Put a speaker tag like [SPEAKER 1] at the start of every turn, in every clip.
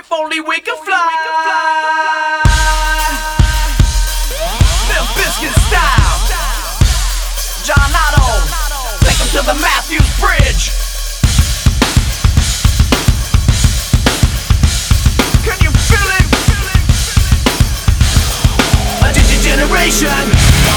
[SPEAKER 1] If only we could fly. Limp Bizkit style. John Otto, take him to the Matthews Bridge. Can you feel it? A generation.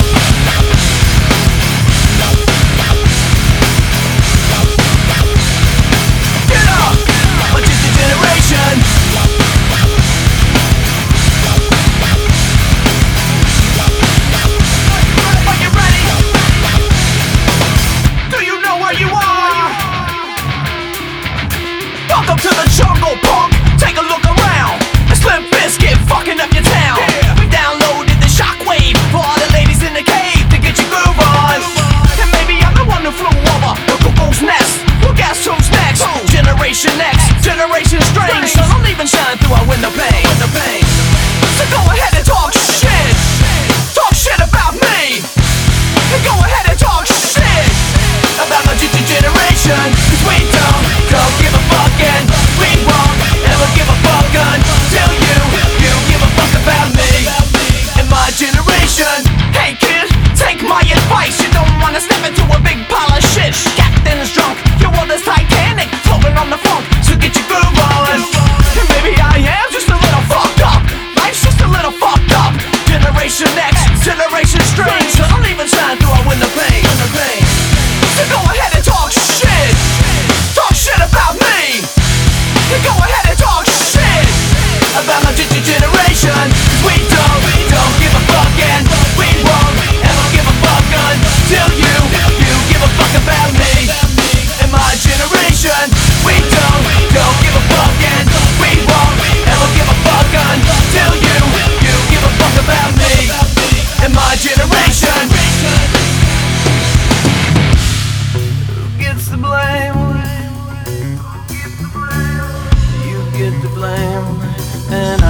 [SPEAKER 1] Welcome to the jungle, punk. Take a look around. It's Limp Bizkit fucking up your town. We downloaded the shockwave for all the ladies in the cave to get your groove on. And maybe I'm the one who flew over the cuckoo's nest. Well, guess who's next? Generation X, Generation Strange. So don't even shine through our window pane. So go ahead and talk shit. Talk shit about me. And go ahead and talk shit about my generation. 'Cause we don't give a fuck, and we won't ever give a fuck until you give a fuck about me and my generation. Hey kid, take my advice. You don't wanna step into a big pile of shit. Captain's drunk, your world is Titanic, floating on the funk, so get your groove on. And maybe I am just a little fucked up. Life's just a little fucked up. Generation X, Generation Strange. So don't even shine through our window pane. So go ahead and talk shit. Talk shit about me. And go ahead and talk shit about my generation. 'Cause we don't give a fuck, and we won't ever give a fuck until you give a fuck about me and my generation. We don't give a fuck, and we won't ever give a fuck until you give a fuck about me and my generation. The blame, you get the blame, and